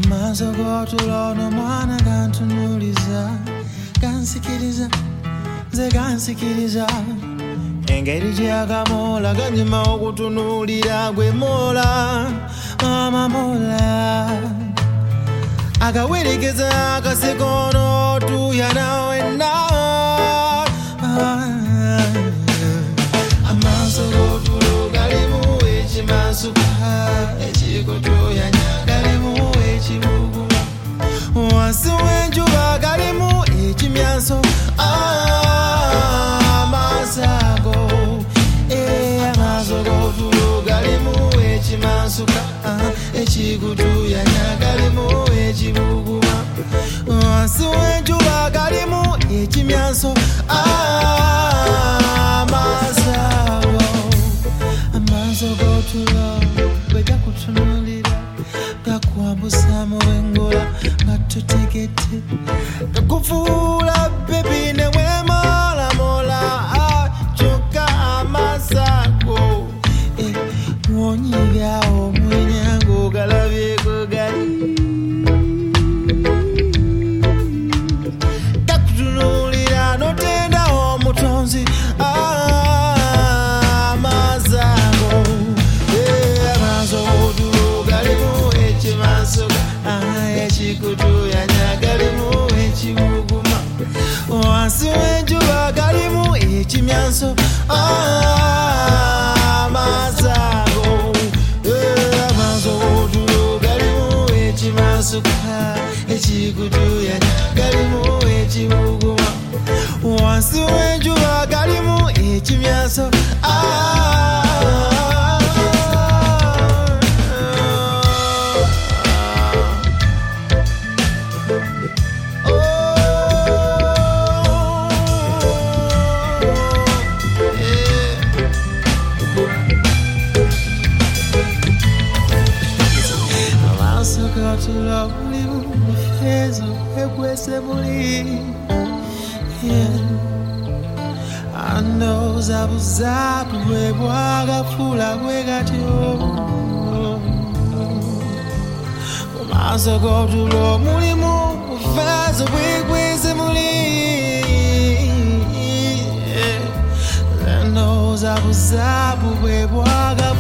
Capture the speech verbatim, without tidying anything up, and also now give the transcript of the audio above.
Amaso gotulono mwana gantunuliza, gansikiriza, nze gansikiriza. Engeri gyagamola ganyuma okutunulira gwe mola, mama mola. Akawerekeza akasekono tuya nawe na. Amaso gotulo galimu ekimasuka, ekikotoyanya galimu ekibuguma. Wansi w'enjuba galimu ekimyaso, amaaso ago. Amaso gotulo galimu ekimasuka, ekikutuyanya galimu ekibuguma. Wansi w'enjuba galimu ekimyaso, amaaso ago. Amaso gotulo bwe gakutunulira gakwambusa mu bwengola gatutegete, gakufuula bebi ne wemolamola. Kyokka amaaso ago wonyiga omwenyango galabyeko gali, gakutunulira notenda omutonzi. Amaaso ago, amaaso gotulo galimu ekimasuka, ekikutuyanya galimu ekibuguma. Wansi w'enjuba galimu ekimyaso, amaaso ago. Amaaso gotulo galimu ekimasuka, ekikutuyanya galimu ekibuguma. Wansi w'enjuba galimu ekimyaso, gotulo mulimu efeezo ekwese muli, andowooza buzaabu bwe bwagafuula bwe gatyo. Mu maaso gotulo mulimu efeezo bwekwese muli, andowooza buzaabu bwe bwaga